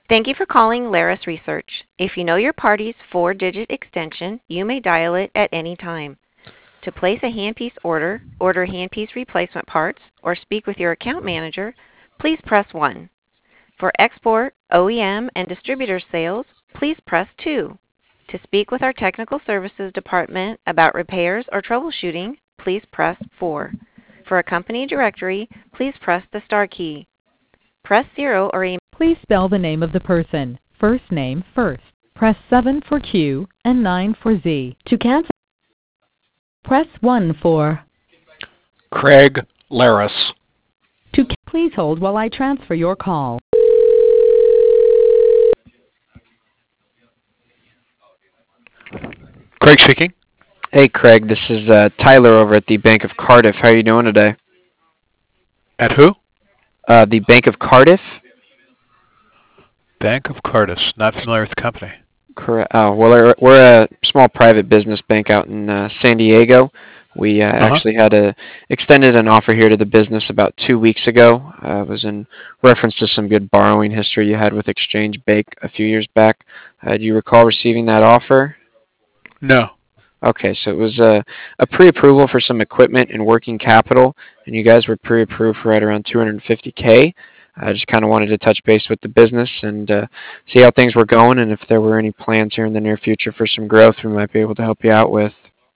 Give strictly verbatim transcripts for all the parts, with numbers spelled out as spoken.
Thank you for calling Laris Research. If you know your party's four-digit extension, you may dial it at any time. To place a handpiece order, order handpiece replacement parts, or speak with your account manager, please press one. For export, O E M, and distributor sales, please press two. To speak with our technical services department about repairs or troubleshooting, please press four. For a company directory, please press the star key. Press zero or email. Please spell the name of the person. First name first. Press seven for Q and nine for Z. To cancel, press one for. Craig Laris. To ca- please hold while I transfer your call. Craig speaking. Hey, Craig. This is uh, Tyler over at the Bank of Cardiff. How are you doing today? At who? Uh, the Bank of Cardiff. Bank of Cardiff. Not familiar with the company. Correct. Oh, well, we're, we're a small private business bank out in uh, San Diego. We uh, Uh-huh. actually had a extended an offer here to the business about two weeks ago. Uh, it was in reference to some good borrowing history you had with Exchange Bank a few years back. Uh, do you recall receiving that offer? No. Okay, so it was a, a pre-approval for some equipment and working capital, and you guys were pre-approved for right around two hundred fifty K. I just kind of wanted to touch base with the business and uh, see how things were going, and if there were any plans here in the near future for some growth we might be able to help you out with.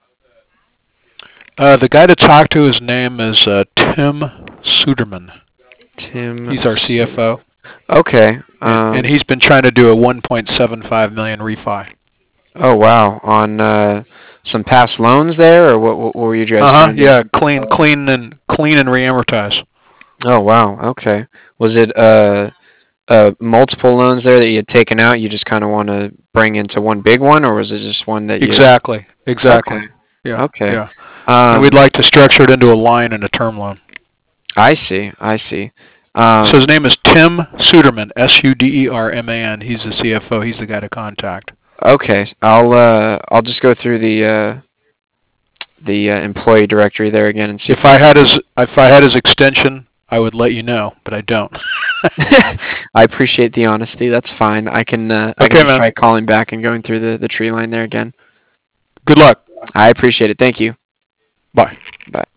Uh, the guy to talk to, his name is uh, Tim Suderman. Tim. He's our C F O. Okay. Um, and, and he's been trying to do a one point seven five million refi. Oh, wow. On uh, some past loans there, or what, what were you guys Uh-huh, doing? yeah, clean, clean and clean and reamortize. Oh, wow. Okay. Was it uh, uh, multiple loans there that you had taken out? You just kind of want to bring into one big one, or was it just one that you? Exactly. Exactly. Okay. Yeah. Okay. Yeah. Um, and we'd like to structure it into a line and a term loan. I see. I see. Um, so his name is Tim Suderman, S U D E R M A N. He's the C F O. He's the guy to contact. Okay. I'll uh, I'll just go through the uh, the uh, employee directory there again and see if I had his if I had his extension, I would let you know, but I don't. I appreciate the honesty. That's fine. I can uh, I okay, can man. try calling back and going through the, the tree line there again. Good luck. I appreciate it. Thank you. Bye. Bye.